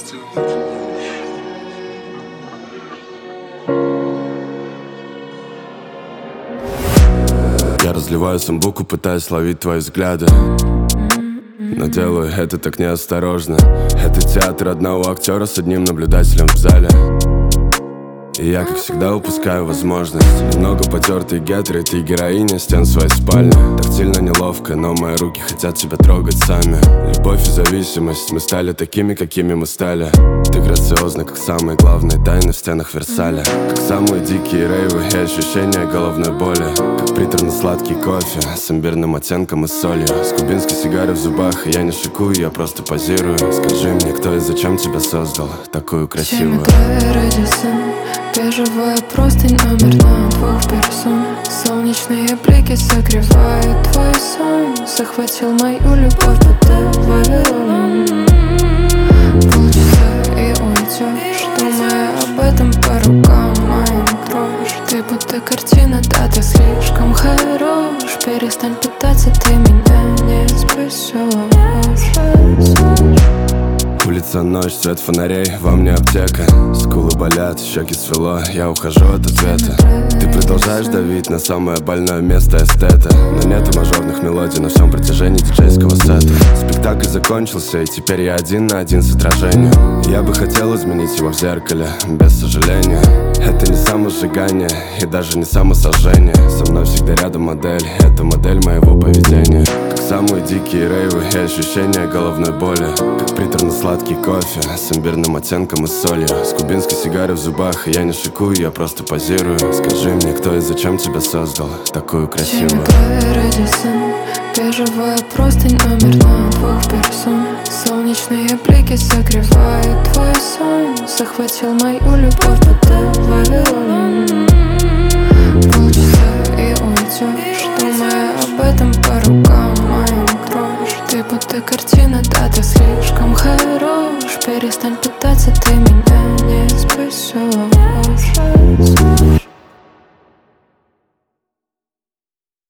Я разливаю самбуку, пытаюсь ловить твои взгляды, но делаю это так неосторожно. Это театр одного актера с одним наблюдателем в зале. И я, как всегда, упускаю возможность. Немного потертый гетеры, ты героиня стен своей спальни. Тактильно неловко, но мои руки хотят тебя трогать сами. Любовь и зависимость, мы стали такими, какими мы стали. Ты грациозна, как самые главные тайны в стенах Версаля. Как самые дикие рейвы и ощущения головной боли. Как приторно-сладкий кофе с имбирным оттенком и солью. С кубинской сигарой в зубах, и я не шикую, я просто позирую. Скажи мне, кто и зачем тебя создал такую красивую? Бежевая простынь, номер на 2 персон. Солнечные блики согревают твой сон. Захватил мою любовь, будто Вавилон. Полчаса и уйдешь, думая об этом по рукам моим кровь. Ты будто картина, да ты слишком хорош. Перестань пытаться, ты меня не спасешь. Улица, ночь, свет фонарей, во мне аптека. Скулы болят, щеки свело, я ухожу от ответа. Ты продолжаешь давить на самое больное место эстета. Но нету мажорных мелодий на всем протяжении диджейского сета. Спектакль закончился, и теперь я один на один с отражением. Я бы хотел изменить его в зеркале, без сожаления. Это не самосжигание и даже не самосожжение. Со мной всегда рядом модель, это модель моего поведения. Как самые дикие рейвы и ощущения головной боли. Как приторно-сладкий кофе с имбирным оттенком и солью. С кубинской сигарой в зубах, и я не шикую, я просто позирую. Скажи мне, кто и зачем тебя создал такую красивую? Бежевая простынь, номер на 2 персон. Солнечные блики согревают твой сон. Захватил мою любовь, будто Вавилон. Полчаса и уйдешь, думая об этом по рукам моим кровь. Ты будто картина, да ты слишком хорош. Перестань пытаться, ты меня не спасешь.